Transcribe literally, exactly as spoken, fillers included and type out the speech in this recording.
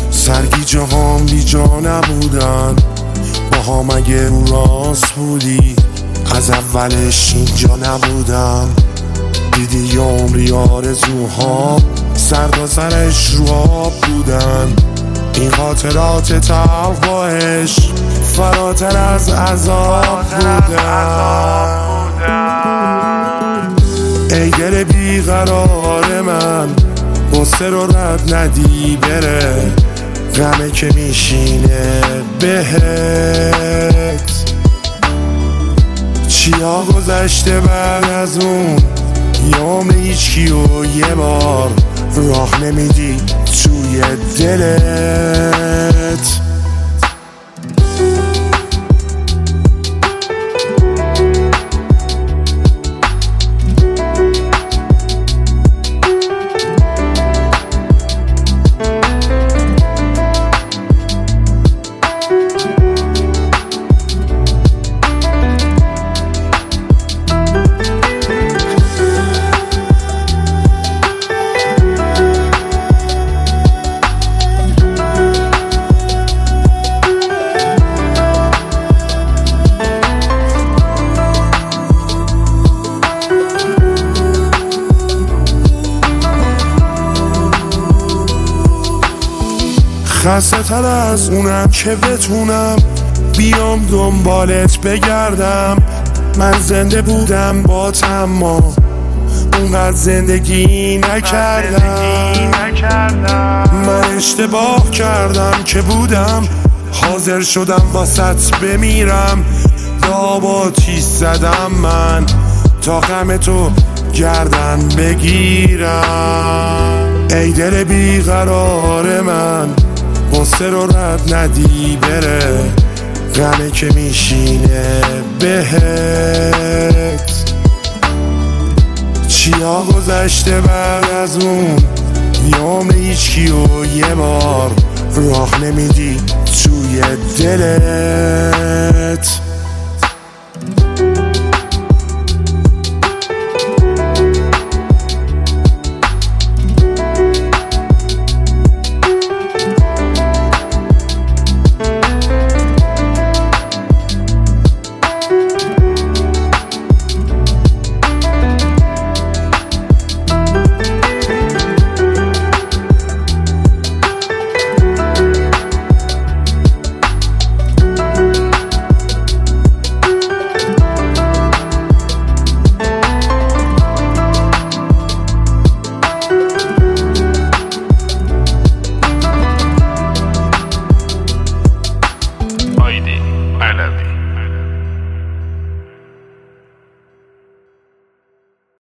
سرگیجه هام بی جا نبودن، با هم اگه رو راست بودی از اولش اینجا نبودم. دیدی یه عمری آرزوها سر تا سرش رو آب بودن، این خاطرات تلخ با عشق فراتر از عذاب بودن. ای دل بیقرار من، غصه رو رد ندی بره، غمه که میشینه بهت. چیا گذشته بعد از اون، یه عمر هیچکی و یه بار راه نمیدی توی دلت. خسته تر از اونم که بتونم بیام دنبالت بگردم. من زنده بودم با تما، اونقدر زندگی نکردم. من اشتباه کردم که بودم حاضر شدم واسط بمیرم. دابا تیز زدم من تا غم تو گردن بگیرم. ای دل بیقرار من، غصه رو رد ندی بره، غمه که میشینه بهت. چیا گذشته بعد از اون، یه عمر هیچکی و یه بار راه نمیدی توی دلت.